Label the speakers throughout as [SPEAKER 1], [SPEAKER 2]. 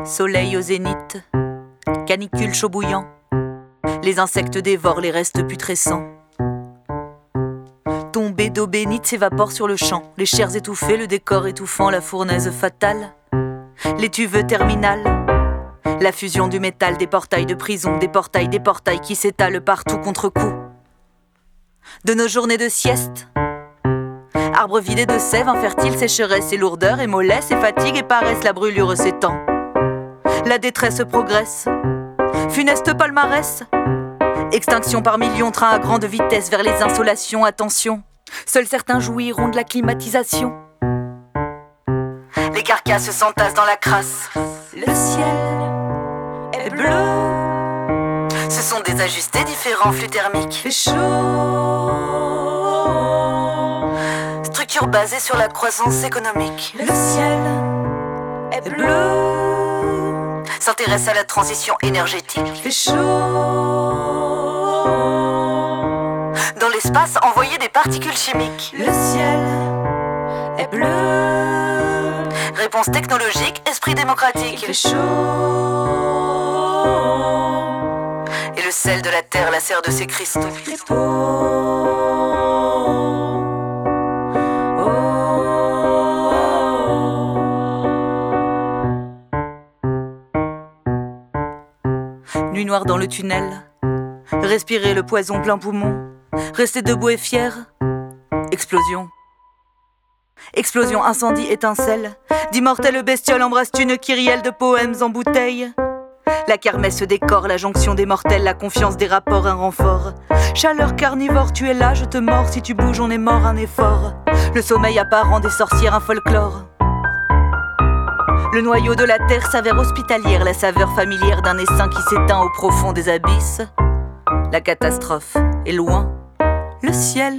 [SPEAKER 1] Soleil au zénith, canicule chaud bouillant. Les insectes dévorent les restes putrescents. Tombée d'eau bénite s'évapore sur le champ. Les chairs étouffées, le décor étouffant, la fournaise fatale. L'étuve terminale, la fusion du métal, des portails de prison, des portails qui s'étalent partout contre coup. De nos journées de sieste, arbres vidés de sève, infertile, sécheresse et lourdeur, et mollesse et fatigue et paresse, la brûlure s'étend. La détresse progresse, funeste palmarès. Extinction par millions, train à grande vitesse vers les insolations, attention. Seuls certains jouiront de la climatisation. Les carcasses s'entassent dans la crasse. Le ciel est bleu. Ce sont des ajustés différents flux thermiques. Fait chaud. Structure basée sur la croissance économique. Le ciel est bleu. S'intéresse à la transition énergétique. Fait chaud. Dans l'espace, envoyer des particules chimiques. Le ciel est bleu. Réponse technologique, esprit démocratique. Il fait chaud. Et le sel de la terre la serre de ses cristaux. Les peaux. Nuit noire dans le tunnel, respirer le poison plein poumon, rester debout et fier. Explosion. Explosion, incendie, étincelle. D'immortelles bestioles embrassent une kyrielle de poèmes en bouteille. La kermesse décore la jonction des mortels, la confiance des rapports, un renfort. Chaleur carnivore, tu es là, je te mords. Si tu bouges, on est mort, un effort. Le sommeil apparent des sorcières, un folklore. Le noyau de la terre s'avère hospitalière, la saveur familière d'un essaim qui s'éteint au profond des abysses. La catastrophe est loin. Le ciel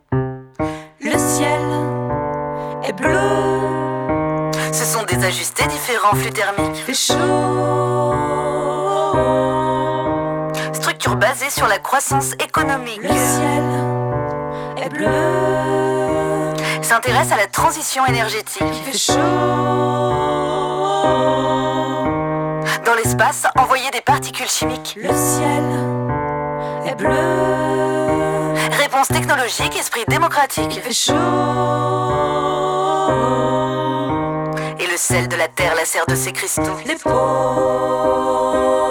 [SPEAKER 1] est bleu. Ce sont des ajustés différents flux thermiques. Fait chaud. Structure basée sur la croissance économique. Le ciel est bleu. S'intéresse à la transition énergétique. Fait chaud. Dans l'espace, envoyer des particules chimiques. Le ciel est bleu. Réponse technologique, esprit démocratique. Il fait chaud. Et le sel de la terre la serre de ses cristaux. Les peaux.